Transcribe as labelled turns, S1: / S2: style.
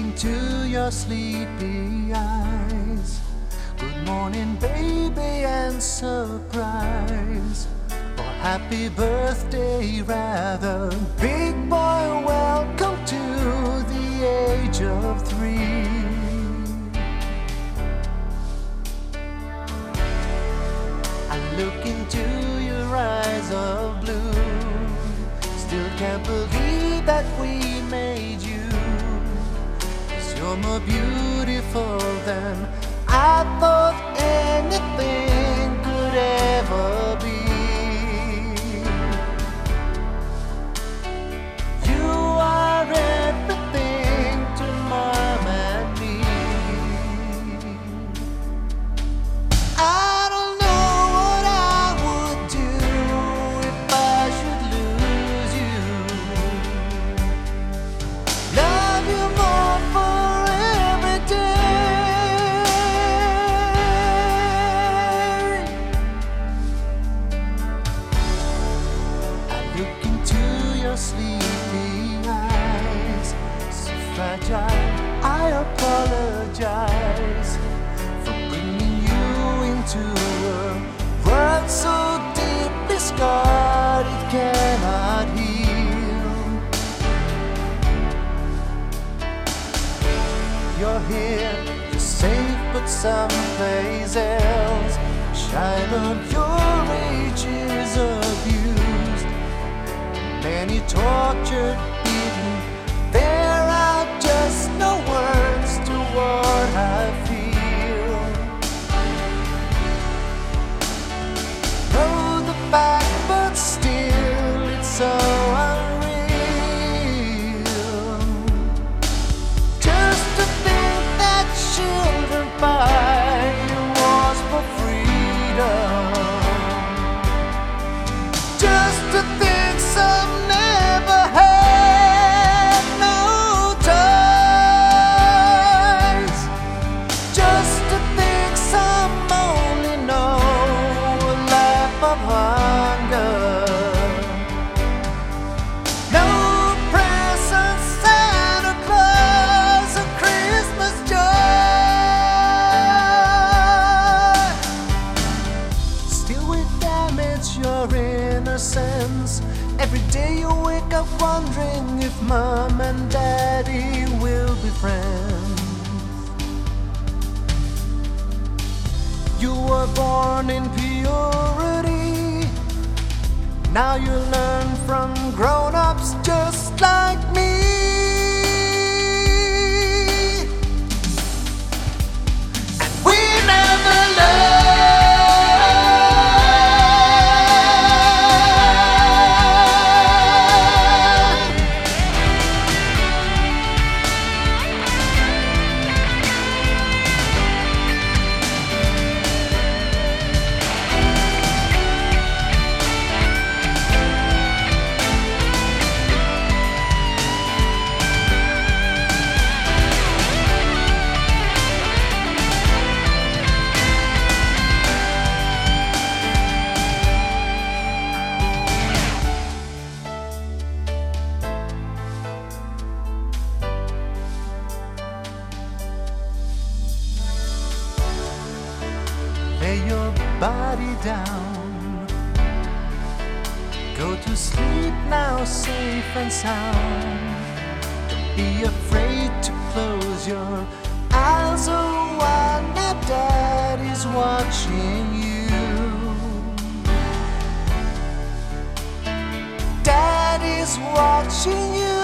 S1: into your sleepy eyes. Good morning, baby, and surprise. Or happy birthday, rather. Big boy, welcome to the age of 3. I look into your eyes of blue. Still can't believe that we made you. 'Cause you're more beautiful than I thought anything could ever be. You are everything to Mom and me. I don't know what I would do if I should lose you. Love you more for every day. I look into your sleepy eyes, so fragile. I apologize for bringing you into a world so deeply scarred it cannot heal. You're here, you're safe, but someplace else. Child of your age is abused, many tortured, beaten. There are just no words to what I feel. Know the fact, but still it's so unreal. Just to think that children fight wars for freedom. Just to think some never had no ties. Just to think some only know a life of hunger. No presents, Santa Claus, or Christmas joy. Still we damage your innocence. Every day you wake up wondering if Mom and Daddy will be friends. You were born in purity. Now you learn from grown-ups just like me. And we never learn. Lay your body down. Go to sleep now, safe and sound. Don't be afraid to close your eyes. Oh, while now Daddy's watching you. Daddy's watching you.